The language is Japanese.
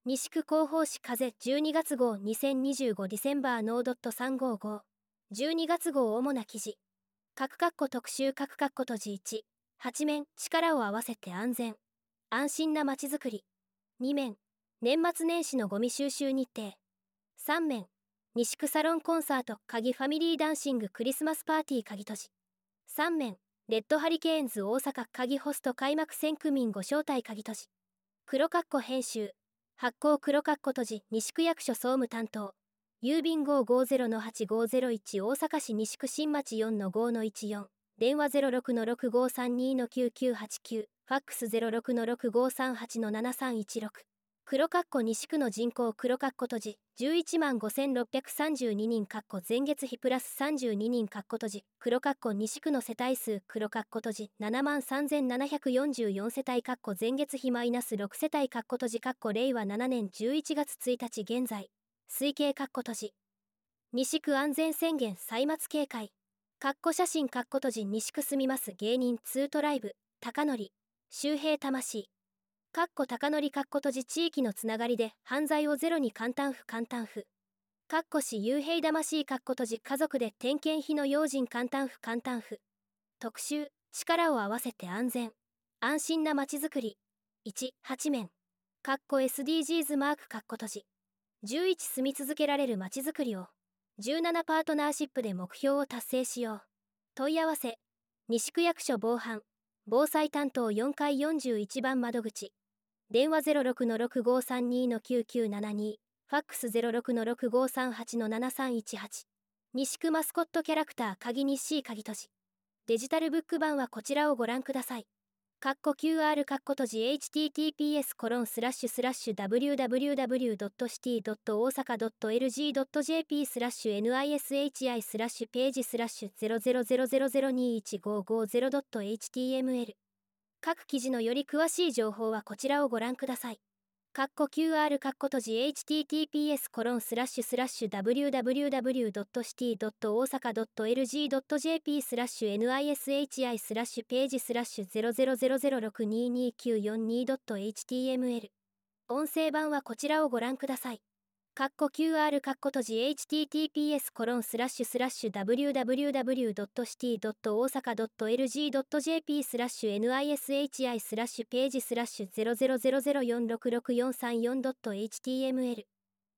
西区広報誌風12月号2025ディセンバーノー .355 12月号主な記事各括弧特集各括弧閉じ1 8面力を合わせて安全安心なまちづくり2面年末年始のゴミ収集日程3面西区サロンコンサート鍵ファミリーダンシングクリスマスパーティー鍵閉じ3面レッドハリケーンズ大阪鍵ホスト開幕戦区民ご招待鍵閉じ黒括弧編集発行黒括弧閉じ西区役所総務担当郵便号 50-8501 大阪市西区新町 4-5-14 電話 06-6532-9989 ファックス 06-6538-7316黒括弧西区の人口黒括弧閉じ11万5632人括弧前月比プラス32人括弧閉じ黒括弧西区の世帯数黒括弧閉じ7万3744世帯括弧前月比マイナス6世帯括弧閉じ括弧令和7年11月1日現在推計括弧閉じ西区安全宣言歳末警戒括弧写真括弧閉じ西区住みます芸人ツートライブ高則周平魂括弧高則括弧閉じ地域のつながりで犯罪をゼロに簡単府括弧市幽閉魂括弧閉じ家族で点検費の用心簡単府特集力を合わせて安全安心なまちづくり18面括弧 SDGs マーク括弧閉じ11住み続けられるまちづくりを17パートナーシップで目標を達成しよう問い合わせ西区役所防犯防災担当4階41番窓口電話 06-6532-9972 ファックス 06-6538-7318 西区マスコットキャラクター鍵日誌鍵閉じデジタルブック版はこちらをご覧ください括弧 QR 括弧閉じ https://www.city.osaka.lg.jp/nyashipage/000021550.html 各記事のより詳しい情報はこちらをご覧ください。括弧 QR 括弧閉じ https://www.city.osaka.lg.jp/nishi-page/000062294.html 音声版はこちらをご覧ください。括弧 QR 括弧閉じ https://www.city.osaka.lg.jp/nishi-page/000046643.html